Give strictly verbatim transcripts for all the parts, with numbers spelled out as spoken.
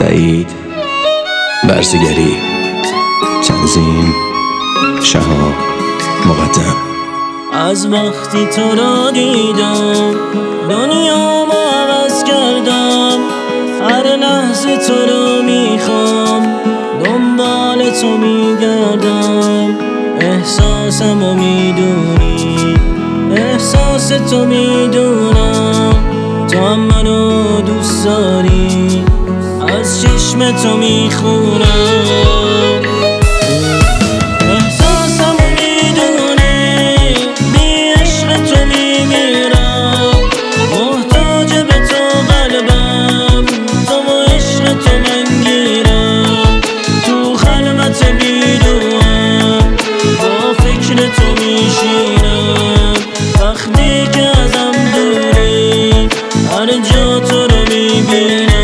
سعید برزگری، تنظیم شهاب مقدم. از وقتی تو را دیدم دنیا ما عوض کردم، هر لحظه تو را میخوام، دنبال تو میگردم. احساسمو میدونی، احساس تو میدونم، تو هم منو دوست داری، از چشم تو میخونم. وقتی که ازم دوری هر جا تو رو میبینم.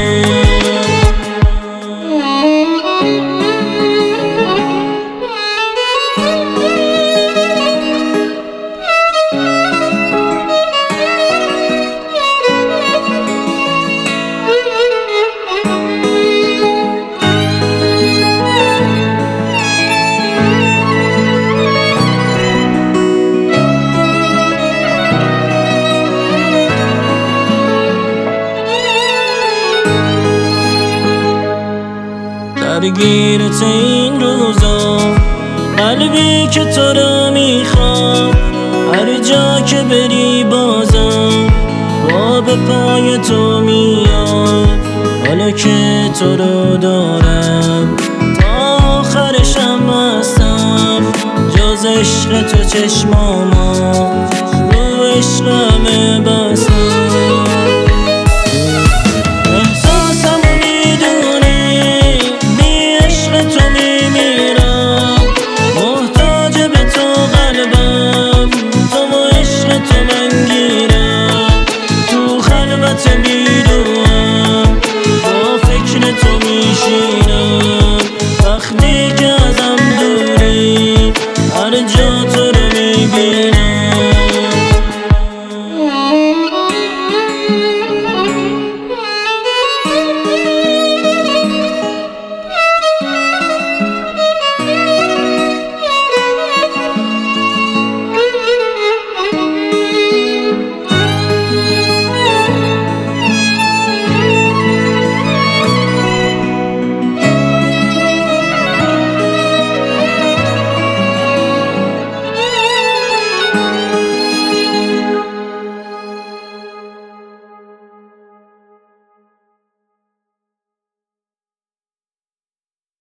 درگیرت این روزا، قلبی که تو را میخواد، هر جا که بری بازم پا به پای تو میاد. حالا که تو رو دارم تا آخرشم هستم، جز عشق تو چشماما رو عشق همه